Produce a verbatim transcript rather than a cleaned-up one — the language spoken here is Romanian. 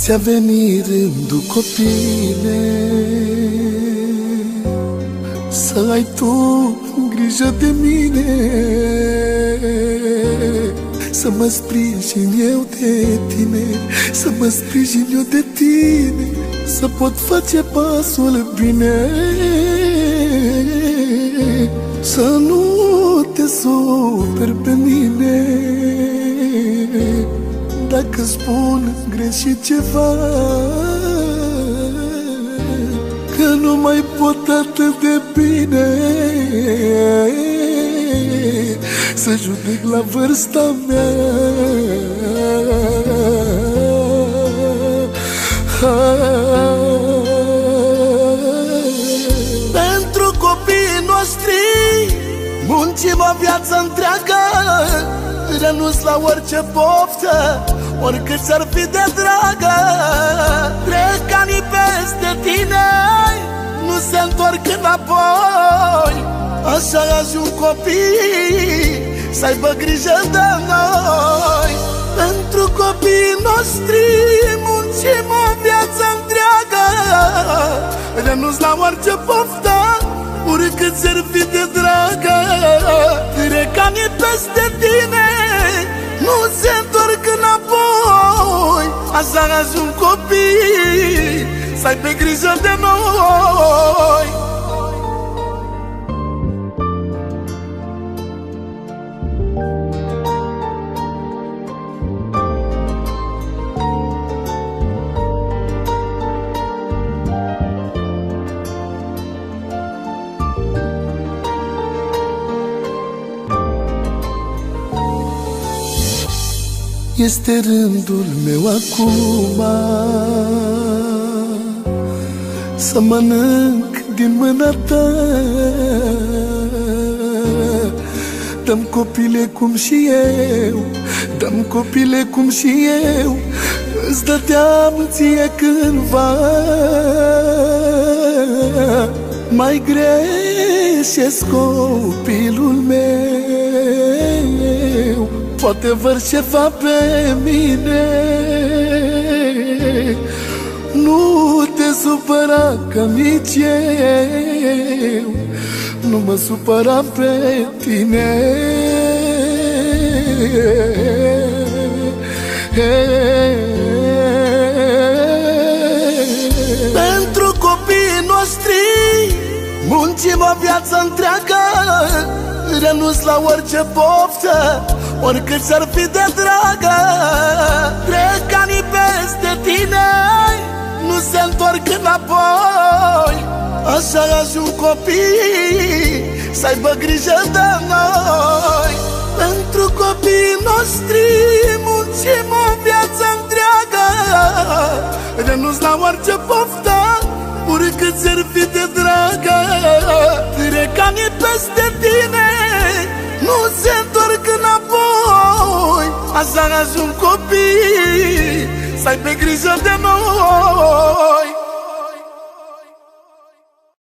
ți-a venit rândul, copile, să ai tu grijă de mine, să mă sprijin eu de tine, să mă sprijin eu de tine, să pot face pasul bine, să nu te superi pe mine dacă spun greșit ceva, că nu mai pot atât de bine să judec la vârsta mea. Pentru copiii noștri muncim o viață întreagă, renunț la orice poftă, oricât s-ar fi de dragă. Trec anii peste tine, nu se întorc înapoi, așa ajung copii să aibă grijă de noi. Pentru copiii noștri muncim o viață întreagă, renunț la orice poftă, oricât s-ar fi de dragă. Trec anii peste tine, nu se întorc înapoi, așa ajung copii să aibă grijă de noi. Este rândul meu acum să mănânc din mâna ta. Dăm copile cum și eu, dăm copile cum și eu, îți dădeam ție cândva. Mai greșesc copilul meu, poate văr ceva pe mine. Nu te supăra că nici eu nu mă supăra pe tine. Pentru copiii noștri muncim o viață întreagă, renunț la orice poftă, oricât s-ar fi de dragă. Trec anii peste tine, nu se întorc înapoi, așa ajung copii să aibă grijă de noi. Pentru copiii noștri muncim o viață întreagă, renunț la orice poftă, oricât s-ar fi de dragă. Trec anii peste tine, nu se întorc înapoi, așa ajung copii să aibă grijă de noi.